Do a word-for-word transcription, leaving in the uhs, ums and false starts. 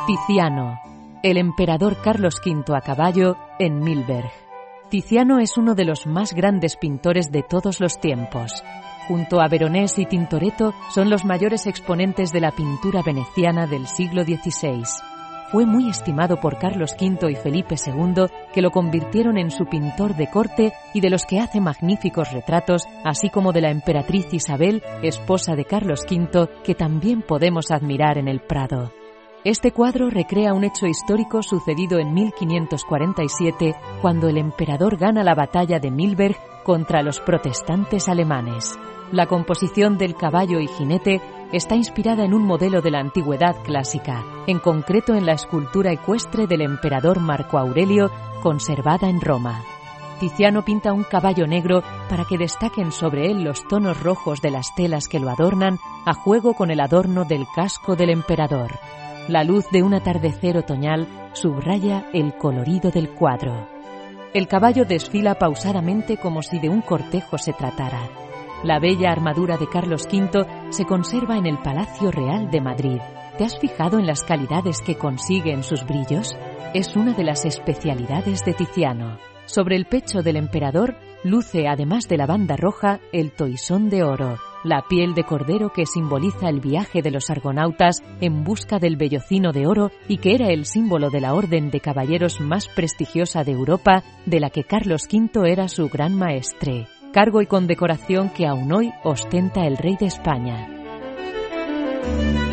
Tiziano, el emperador Carlos quinto a caballo en Milberg. Tiziano es uno de los más grandes pintores de todos los tiempos. Junto a Veronés y Tintoretto son los mayores exponentes de la pintura veneciana del siglo dieciséis. Fue muy estimado por Carlos quinto y Felipe segundo, que lo convirtieron en su pintor de corte y de los que hace magníficos retratos, así como de la emperatriz Isabel, esposa de Carlos quinto, que también podemos admirar en el Prado. Este cuadro recrea un hecho histórico sucedido en mil quinientos cuarenta y siete, cuando el emperador gana la batalla de Milberg contra los protestantes alemanes. La composición del caballo y jinete está inspirada en un modelo de la antigüedad clásica, en concreto en la escultura ecuestre del emperador Marco Aurelio, conservada en Roma. Tiziano pinta un caballo negro para que destaquen sobre él los tonos rojos de las telas que lo adornan, a juego con el adorno del casco del emperador. La luz de un atardecer otoñal subraya el colorido del cuadro. El caballo desfila pausadamente como si de un cortejo se tratara. La bella armadura de Carlos quinto se conserva en el Palacio Real de Madrid. ¿Te has fijado en las calidades que consigue en sus brillos? Es una de las especialidades de Tiziano. Sobre el pecho del emperador luce, además de la banda roja, el toisón de oro, la piel de cordero que simboliza el viaje de los argonautas en busca del vellocino de oro y que era el símbolo de la orden de caballeros más prestigiosa de Europa, de la que Carlos quinto era su gran maestre. Cargo y condecoración que aún hoy ostenta el rey de España.